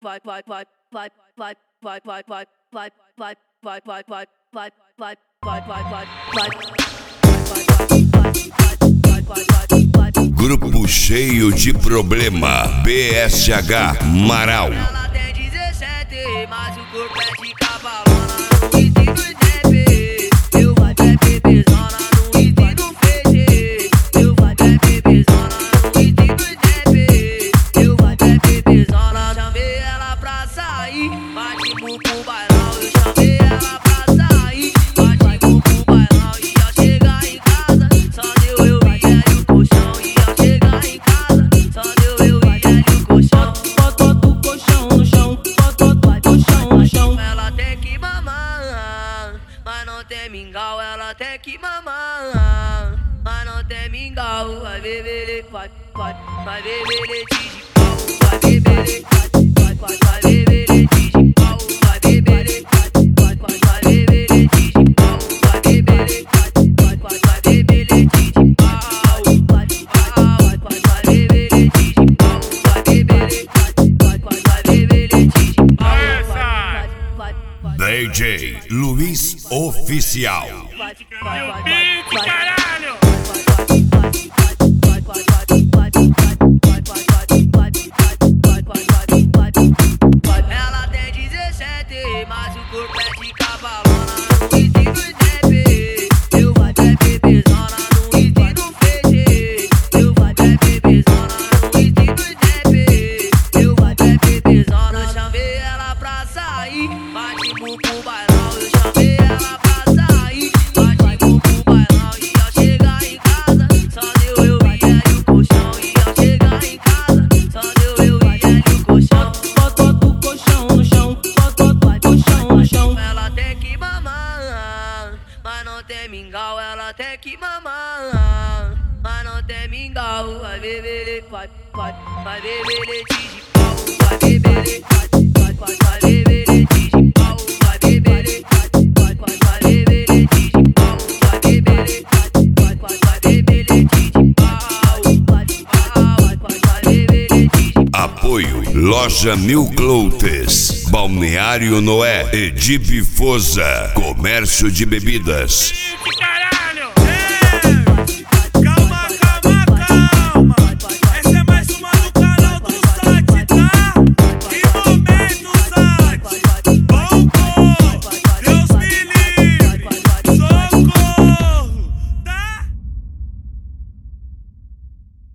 Grupo cheio de problema, BSH Marau. Ela tem 17, mas o corpo é de cavalona. No whisky do Snap, eu vai pra bebezona. No whisky do Face, eu vai pra bebezona. No whisky do Snap, eu vai pra bebezona. Chamei ela pra sair, bate pro bailão. Eu chamei ela pra sair, bate pro bailão. Ia chegar em casa, só deu eu e ela e o colchão. Ia chegar em casa, só deu eu e ela e o colchão. Bota o colchão no chão, bota o colchão no chão. Ela tem que mamar, mas não tem mingau. Ela tem que mamar, mas não tem mingau. Vai beber, vai beber de pau. Vai beber, vai beber de pau. Vai beber, vai beber de pau. Vai beber, vai beber de pau. Vai beber de pau. Vai beber, vai beber de pau. DJ Luiz Oficial. Meu beat, caralho! Ela tem 17, mas o corpo é de cavalona. No whisky do Snap, eu vai pra bebezona. No whisky do Face, eu vai pra bebezona. No whisky do Snap, eu vai pra bebezona. Eu chamei ela pra sair, bate pro bailão. Eu chamei ela pra sair, bate pro bailão. Ia chegar em casa, só deu eu e ela e o colchão. Ia chegar em casa, só deu eu e ela e o colchão. Bota o colchão no chão, bota o colchão no chão. Ela tem que mamar, mas não tem mingau. Ela tem que mamar, mas não tem mingau. Vai beber, vai beber de pau. Vai beber, vai beber de pau. Vai beber, vai beber de pau. Vai beber, vai beber de pau. Vai beber de pau. Apoio Loja Mil Cloutes, Balneário Noé, Edip Foza, Comércio de Bebidas.